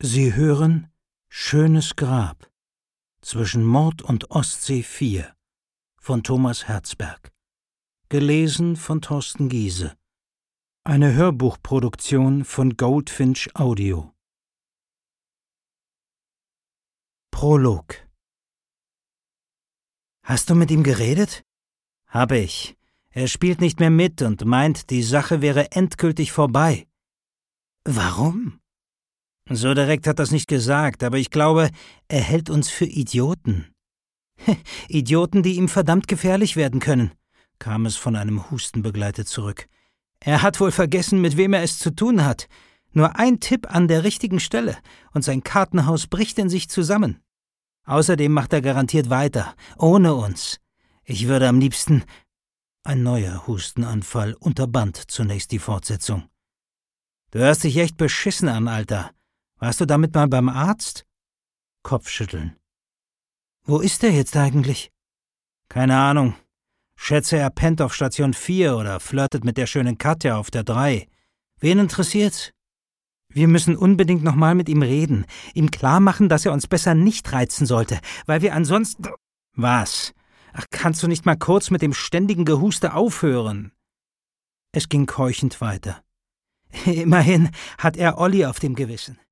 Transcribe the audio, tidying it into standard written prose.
Sie hören »Schönes Grab« zwischen Mord und Ostsee 4 von Thomas Herzberg. Gelesen von Thorsten Giese. Eine Hörbuchproduktion von Goldfinch Audio. Prolog. »Hast du mit ihm geredet?« »Hab ich. Er spielt nicht mehr mit und meint, die Sache wäre endgültig vorbei.« »Warum?« »So direkt hat er's nicht gesagt, aber ich glaube, er hält uns für Idioten.« »Idioten, die ihm verdammt gefährlich werden können«, kam es von einem Husten begleitet zurück. »Er hat wohl vergessen, mit wem er es zu tun hat. Nur ein Tipp an der richtigen Stelle, und sein Kartenhaus bricht in sich zusammen. Außerdem macht er garantiert weiter, ohne uns. Ich würde am liebsten...« Ein neuer Hustenanfall unterband zunächst die Fortsetzung. »Du hörst dich echt beschissen an, Alter. Warst du damit mal beim Arzt?« Kopfschütteln. »Wo ist er jetzt eigentlich?« »Keine Ahnung. Schätze, er pennt auf Station 4 oder flirtet mit der schönen Katja auf der 3. Wen interessiert's?« »Wir müssen unbedingt nochmal mit ihm reden, ihm klarmachen, dass er uns besser nicht reizen sollte, weil wir ansonsten...« »Was? Ach, kannst du nicht mal kurz mit dem ständigen Gehuste aufhören?« Es ging keuchend weiter. »Immerhin hat er Olli auf dem Gewissen.